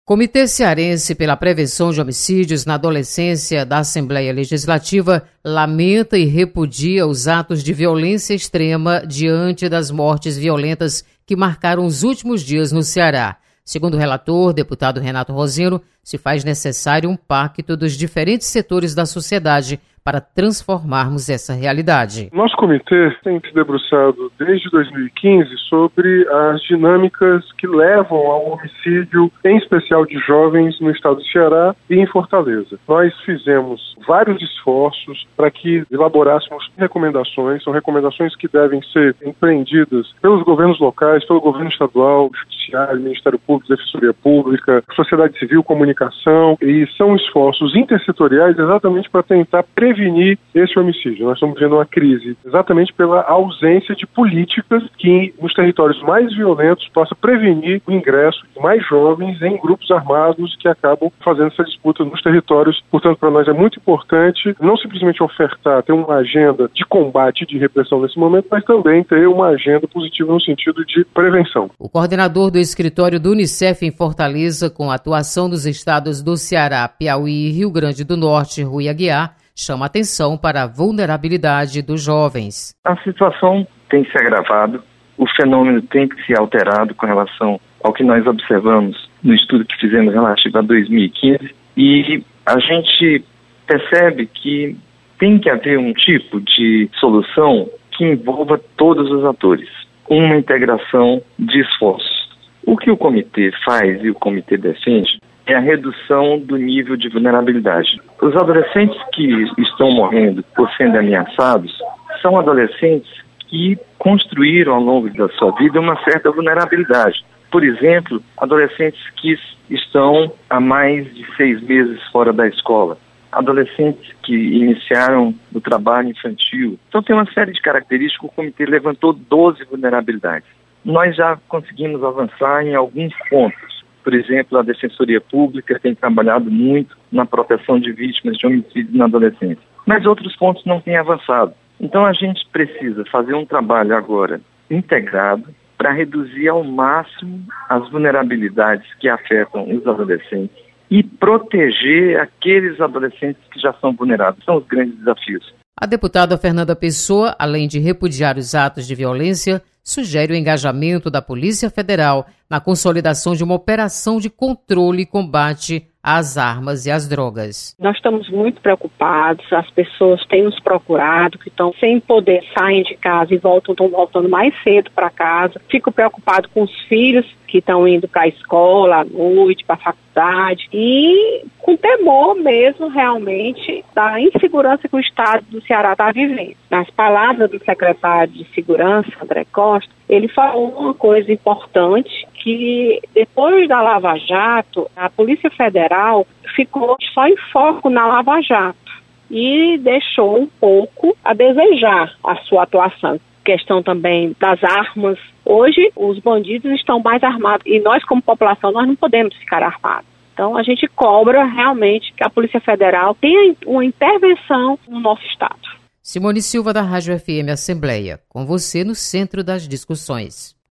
Comitê Cearense pela Prevenção de Homicídios na Adolescência da Assembleia Legislativa lamenta e repudia os atos de violência extrema diante das mortes violentas que marcaram os últimos dias no Ceará. Segundo o relator, deputado Renato Rosino, se faz necessário um pacto dos diferentes setores da sociedade para transformarmos essa realidade. Nosso comitê tem se debruçado desde 2015 sobre as dinâmicas que levam ao homicídio, em especial de jovens, no estado do Ceará e em Fortaleza. Nós fizemos vários esforços para que elaborássemos recomendações, são recomendações que devem ser empreendidas pelos governos locais, pelo governo estadual, Judiciário, Ministério Público, Defensoria Pública, Sociedade Civil, Comunicação, e são esforços intersetoriais exatamente para tentar prevenir esse homicídio. Nós estamos vendo uma crise exatamente pela ausência de políticas que, nos territórios mais violentos, possa prevenir o ingresso de mais jovens em grupos armados que acabam fazendo essa disputa nos territórios. Portanto, para nós é muito importante não simplesmente ofertar, ter uma agenda de combate e de repressão nesse momento, mas também ter uma agenda positiva no sentido de prevenção. O coordenador do escritório do Unicef em Fortaleza, com a atuação dos estados do Ceará, Piauí e Rio Grande do Norte, Rui Aguiar, chama atenção para a vulnerabilidade dos jovens. A situação tem se agravado, o fenômeno tem se alterado com relação ao que nós observamos no estudo que fizemos relativo a 2015, e a gente percebe que tem que haver um tipo de solução que envolva todos os atores, uma integração de esforços. O que o comitê faz e o comitê defende é a redução do nível de vulnerabilidade. Os adolescentes que estão morrendo por serem ameaçados são adolescentes que construíram ao longo da sua vida uma certa vulnerabilidade. Por exemplo, adolescentes que estão há mais de 6 meses fora da escola, adolescentes que iniciaram o trabalho infantil. Então tem uma série de características, o comitê levantou 12 vulnerabilidades. Nós já conseguimos avançar em alguns pontos. Por exemplo, a Defensoria Pública tem trabalhado muito na proteção de vítimas de homicídio na adolescência. Mas outros pontos não têm avançado. Então a gente precisa fazer um trabalho agora integrado para reduzir ao máximo as vulnerabilidades que afetam os adolescentes e proteger aqueles adolescentes que já são vulneráveis. São os grandes desafios. A deputada Fernanda Pessoa, além de repudiar os atos de violência, sugere o engajamento da Polícia Federal na consolidação de uma operação de controle e combate às armas e às drogas. Nós estamos muito preocupados, as pessoas têm nos procurado, que estão sem poder, saem de casa e estão voltando mais cedo para casa. Fico preocupado com os filhos que estão indo para a escola à noite, para a faculdade, e com temor mesmo, realmente, da insegurança que o estado do Ceará está vivendo. Nas palavras do secretário de Segurança, André Costa, ele falou uma coisa importante, que depois da Lava Jato, a Polícia Federal ficou só em foco na Lava Jato e deixou um pouco a desejar a sua atuação. Questão também das armas. Hoje, os bandidos estão mais armados e nós, como população, nós não podemos ficar armados. Então, a gente cobra realmente que a Polícia Federal tenha uma intervenção no nosso estado. Simone Silva, da Rádio FM Assembleia, com você no centro das discussões.